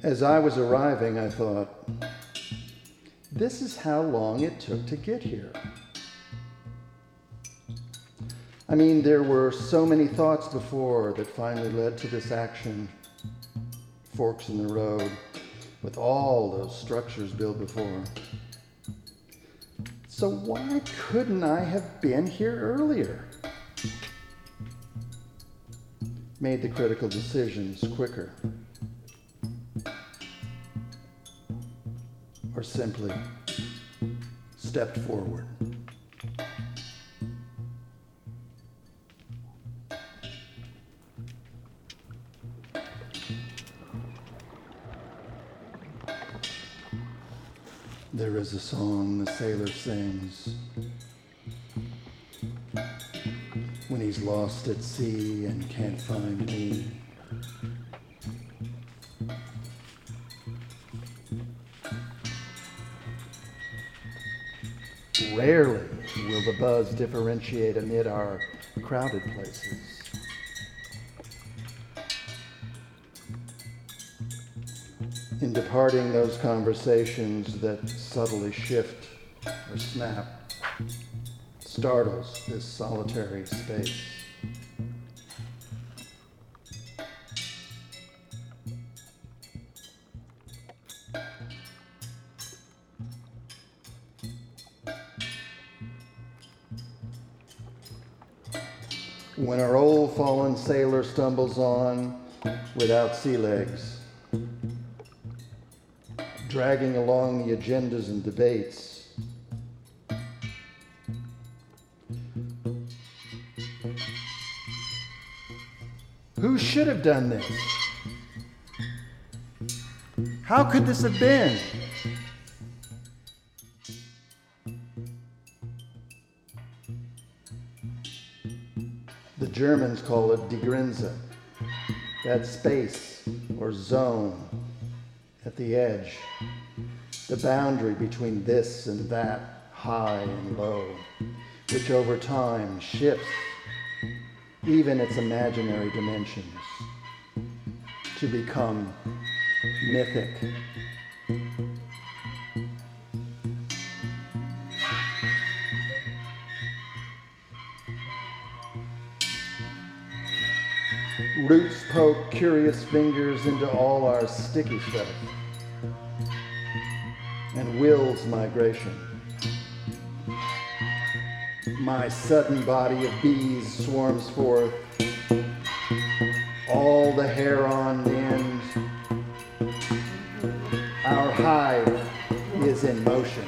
As I was arriving, I thought, this is how long it took to get here. I mean, there were so many thoughts before that finally led to this action. Forks in the road, with all those structures built before. So why couldn't I have been here earlier? Made the critical decisions quicker. Or simply stepped forward. There is a song the sailor sings when he's lost at sea and can't find me. Rarely will the buzz differentiate amid our crowded places. In departing those conversations that subtly shift or snap, startles this solitary space. When our old fallen sailor stumbles on without sea legs, dragging along the agendas and debates, who should have done this? How could this have been? The Germans call it Die Grenze, that space or zone at the edge, the boundary between this and that, high and low, which over time shifts even its imaginary dimensions to become mythic. Roots poke curious fingers into all our sticky stuff, and wills migration. My sudden body of bees swarms forth, all the hair on end. Our hive is in motion.